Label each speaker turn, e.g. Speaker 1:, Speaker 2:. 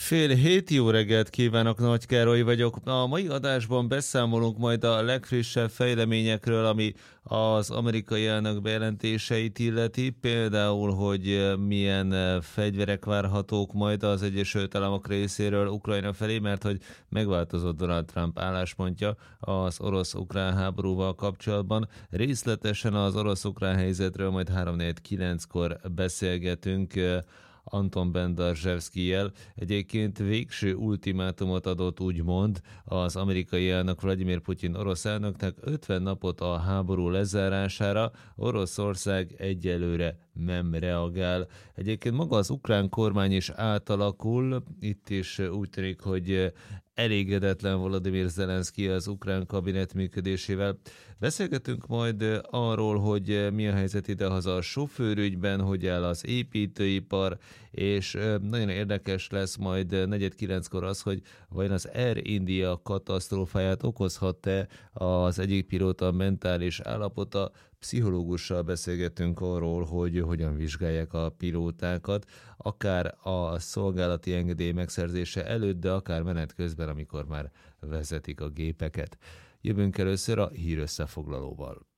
Speaker 1: 6:30 jó reggelt kívánok, Nagy Károly vagyok. A mai adásban beszámolunk majd a legfrissebb fejleményekről, ami az amerikai elnök bejelentéseit illeti, például, hogy milyen fegyverek várhatók majd az Egyesült Államok részéről Ukrajna felé, mert hogy megváltozott Donald Trump álláspontja az orosz-ukrán háborúval kapcsolatban. Részletesen az orosz-ukrán helyzetről majd 3:49-kor beszélgetünk Anton Bendarzsevszkijjel. Egyébként végső ultimátumot adott, úgymond, az amerikai elnök Vladimir Putyin orosz elnöknek 50 napot a háború lezárására. Oroszország egyelőre nem reagál. Egyébként maga az ukrán kormány is átalakul, itt is úgy tűnik, hogy elégedetlen Volodymyr Zelenszkij az ukrán kabinet működésével. Beszélgetünk majd arról, hogy mi a helyzet idehaza a sofőrügyben, hogy áll az építőipar, és nagyon érdekes lesz majd 4:49-kor az, hogy vajon az Air India katasztrófáját okozhat-e az egyik pilóta mentális állapota. Pszichológussal beszélgetünk arról, hogy hogyan vizsgálják a pilótákat, akár a szolgálati engedély megszerzése előtt, de akár menet közben, amikor már vezetik a gépeket. Jövünk először a hírösszefoglalóval.